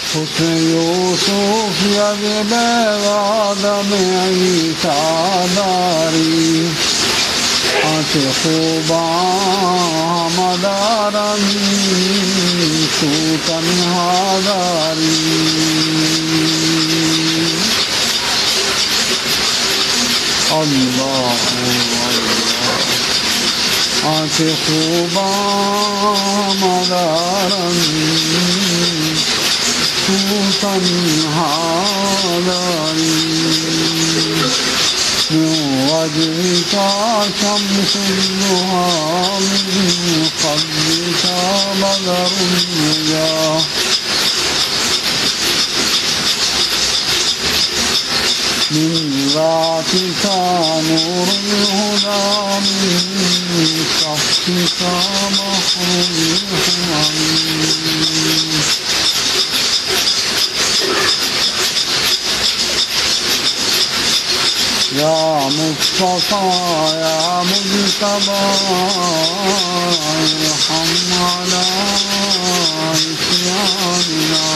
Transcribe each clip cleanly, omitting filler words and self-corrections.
حسن یوسف ید آدم عیسی داری آنچه خوبان همه دارند تو تنها داری الله آنچه خوبان همه دارند تو تنها داری من وجهك شمس الضحى من قلبك بدر النجا من ذاتك نور الهدى من كفك بحر الحمام يا مصطفى يا مجتبى ارحم على عصياننا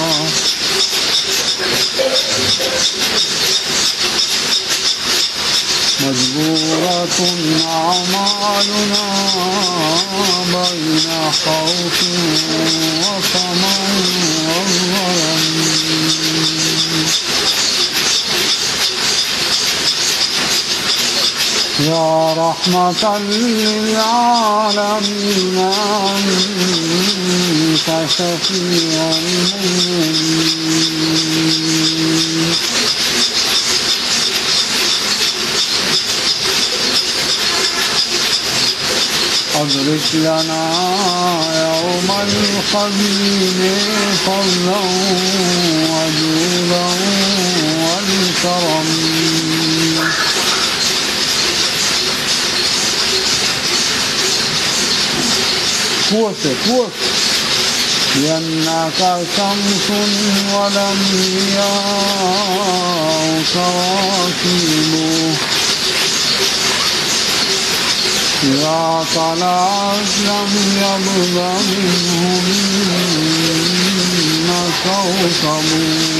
مجبورة أعمالنا بين خوف وطمع وظلم يا رحمة للعالمين أنت شفيع المؤمنين أدرك لنا يوم الخزين فضلا وجودا والكرم قوة لأنك شمس والأنبياء كواكب إذا طلعت لم يبق منهم كوكب